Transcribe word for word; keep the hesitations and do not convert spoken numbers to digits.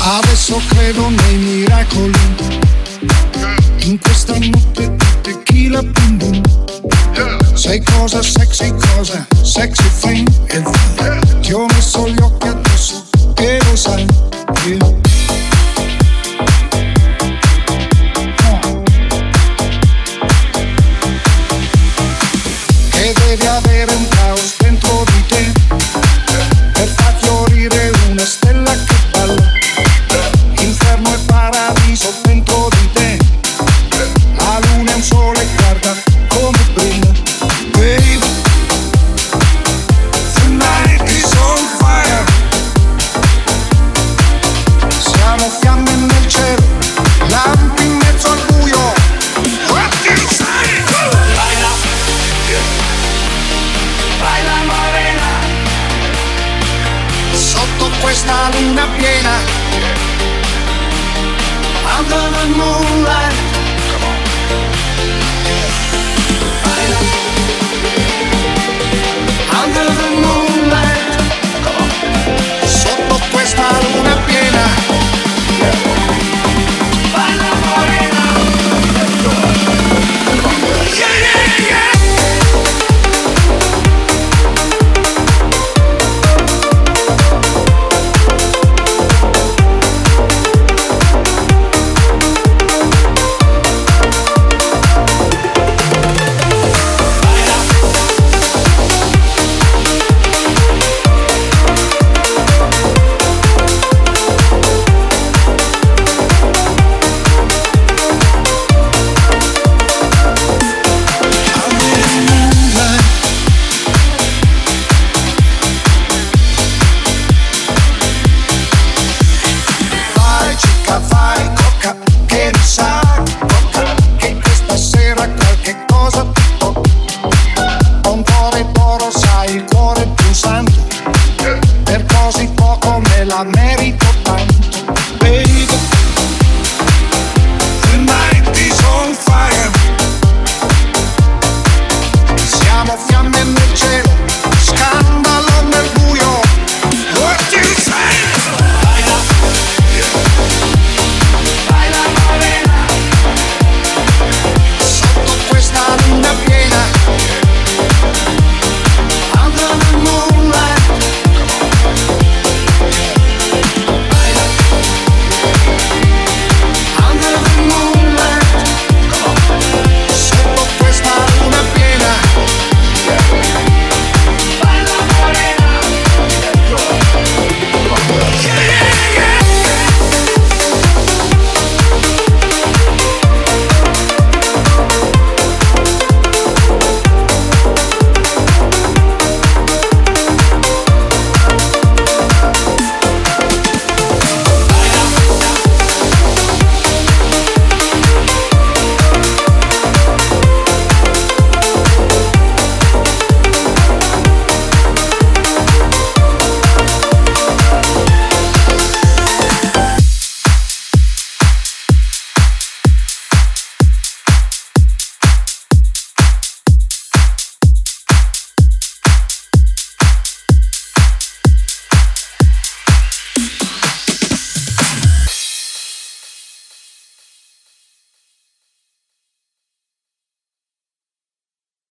Adesso credo nei miracoli, in questa notte di tequila bim bum. Sei cosa sexy, cosa sexy thing. E ti ho messo gli occhi addosso e lo sai, io che devi avere un caos dentro di te per far fiorire una stella che balla. Inferno e paradiso dentro di te, la luna è un sole, guarda come brilla. Baby, tonight is on fire. Siamo fiamme nel cielo, lampi in mezzo al buio. What do you say? Baila, baila morena, sotto questa luna piena. Under the moonlight, come on. Baila. Under the moonlight, come on. Sotto questa luna piena. Baila morena. Yeah, yeah, yeah. Il cuore più santo, per così poco me la merito tanto.